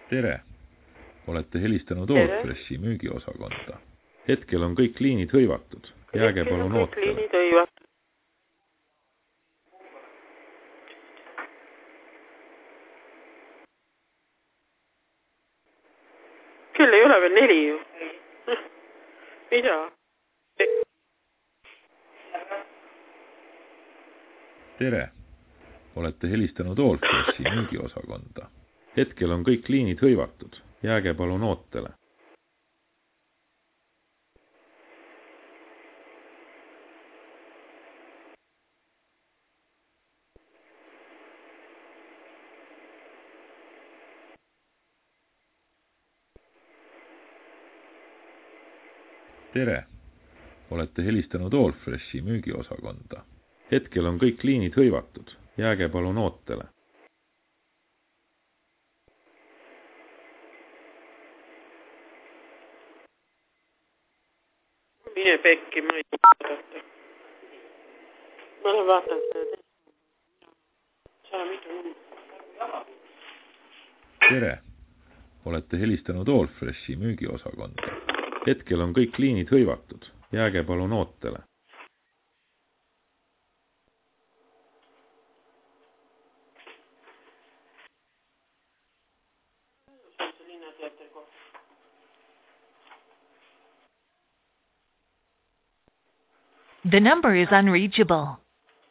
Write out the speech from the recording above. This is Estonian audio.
tere! Olete helistanud Tere. Allfreshi müügiosakonda. Hetkel on kõik liinid hõivatud. Jääge Hetkel palun on kõik ootele. liinid hõivatud. Kell ei ole veel 4 ju. Mida? Tere! Olete helistanud Allfreshi müügiosakonda. Hetkel on kõik liinid hõivatud. Jääge palun ootele. Tere! Olete helistanud Allfreshi müügiosakonda. Hetkel on kõik liinid hõivatud. Jääge palun ootele. Mine pekki, ma ei vaadata. Ma olen vaadata. Saa mitu number. Tere! Olete helistanud Allfreshi müügiosakonda. Hetkel on kõik liinid hõivatud. Jääge palun ootele. The number is unreachable.